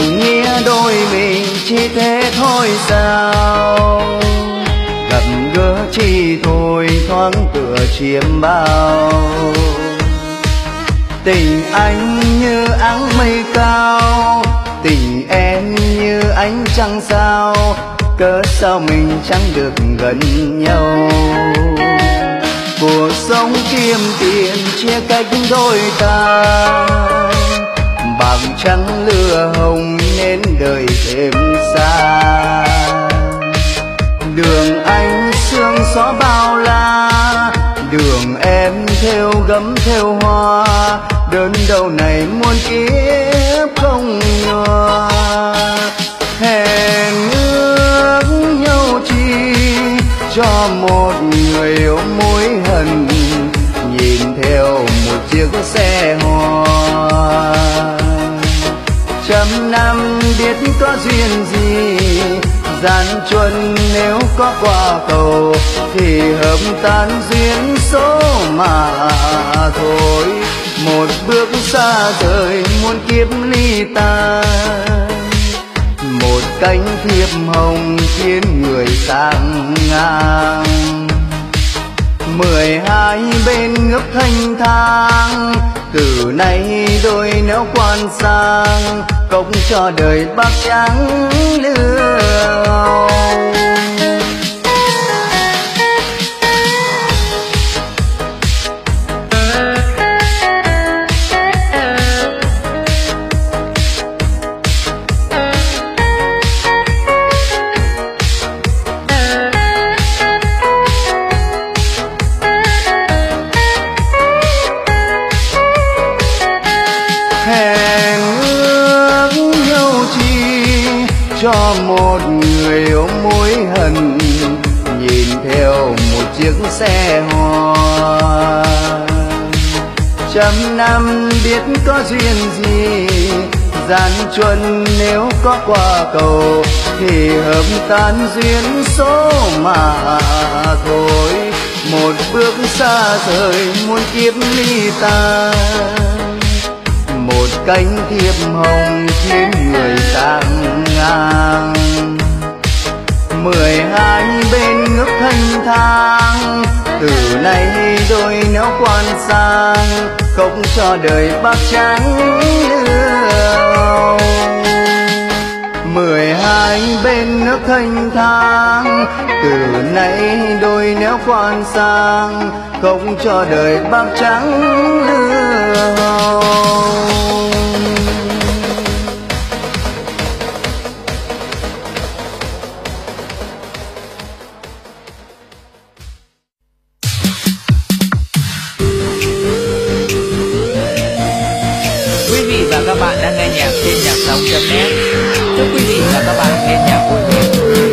tình nghĩa đôi mình chỉ thế thôi sao? Gặp gỡ chỉ thôi thoáng tựa chiêm bao. Tình anh như áng mây cao, tình em như ánh trăng sao, cớ sao mình chẳng được gần nhau. Cuộc sống kiếm tiền chia cách đôi ta, bạc trắng lửa hồng nên đời thêm xa. Đường anh sương gió bao la, đường em theo gấm theo hoa, đơn đâu này muôn kiếp không nhòa. Hẹn ước nhau chi cho một người yêu mối hận, nhìn theo một chiếc xe hoa. Trăm năm biết có duyên gì, gian truân nếu có qua cầu, thì hợp tan duyên số mà thôi. Một bước xa rời muôn kiếp ly tan, một cánh thiệp hồng khiến người sang ngang. 12 bên ngấp thanh thang, từ nay đôi nếu quan sang, cốc cho đời bạc trắng lương. Cho một người ôm mối hận, nhìn theo một chiếc xe hoa. Trăm năm biết có duyên gì, gian truân nếu có qua cầu, thì hợp tan duyên số mà thôi. Một bước xa rời muôn kiếp ly tan, một cánh thiệp hồng khiến người sang ngang. 12 bên ngước thanh thang, từ nay đôi nếu quan sang, cốc cho đời bạc trắng lương. 12 bên nước thanh thang, từ nay đôi nếu quan sang, cốc cho đời bạc trắng lương. Các bạn đang nghe nhạc trên nhạc sống.net. Chúc quý vị và các bạn nghe nhạc vui vẻ.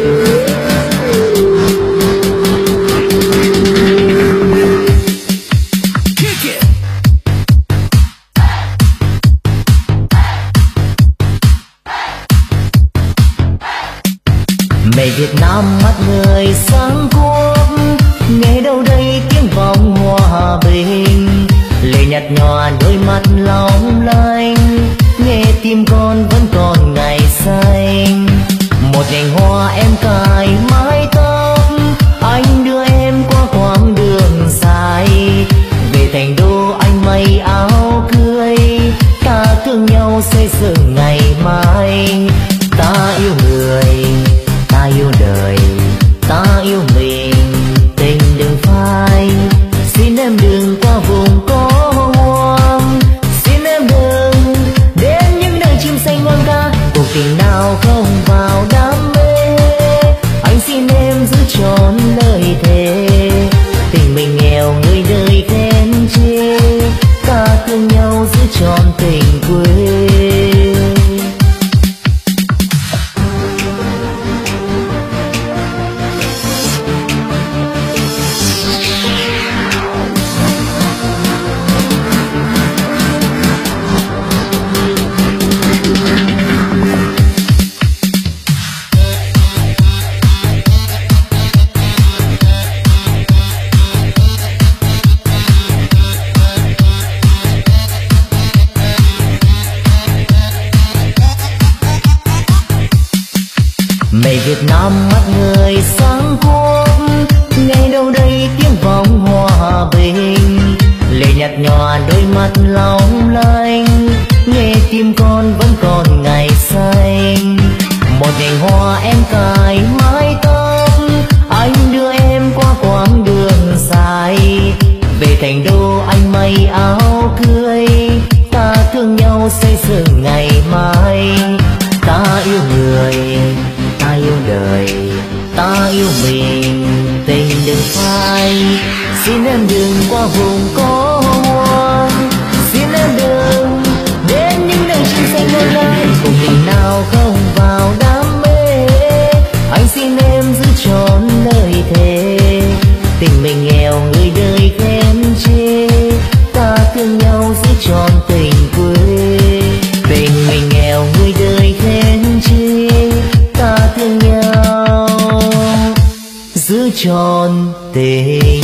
Mẹ Việt Nam mắt người sáng quốc, nghe đâu đây tiếng vọng hòa bình. Lệ nhạt nhòa đôi mắt long lanh, nghe tim con vẫn còn ngày xanh. Một nhành hoa em cài mái tóc, anh đưa em qua quãng đường dài. Về thành đô anh may áo cưới, ta thương nhau xây dựng ngày mai. Ta yêu người, ta yêu đời, ta yêu mình, tình đừng phai. Xin em đừng qua vùng có hoang, xin em đừng đến những nơi chim xanh ngoan ca. Cuộc tình nào không vào đam mê, anh xin em giữ trọn lời thề. Tình mình nghèo người đời khen chê, ta thương nhau giữ trọn tình quê. Mẹ Việt Nam mắt người sáng quốc, ngày đâu đây tiếng vọng hòa bình. Lệ nhạt nhòa đôi mắt long lanh, nghe tim con vẫn còn ngày xanh. Một nhành hoa em cài mái tóc, anh đưa em qua quãng đường dài. Về thành đô anh may áo cưới, ta thương nhau xây dựng ngày mai. Ta yêu người, ta yêu đời, ta yêu mình, tình đừng phai. Xin em đừng qua vùng có hoa, xin em đừng đến những nơi trên xanh ngôi lai. Cùng tình nào không vào đam mê, anh xin em giữ trọn lời thề. Tình mình nghèo người đời khen chê, ta thương nhau giữ trọn tình quê. Tình mình nghèo người đời khen chê, ta thương nhau giữ trọn tình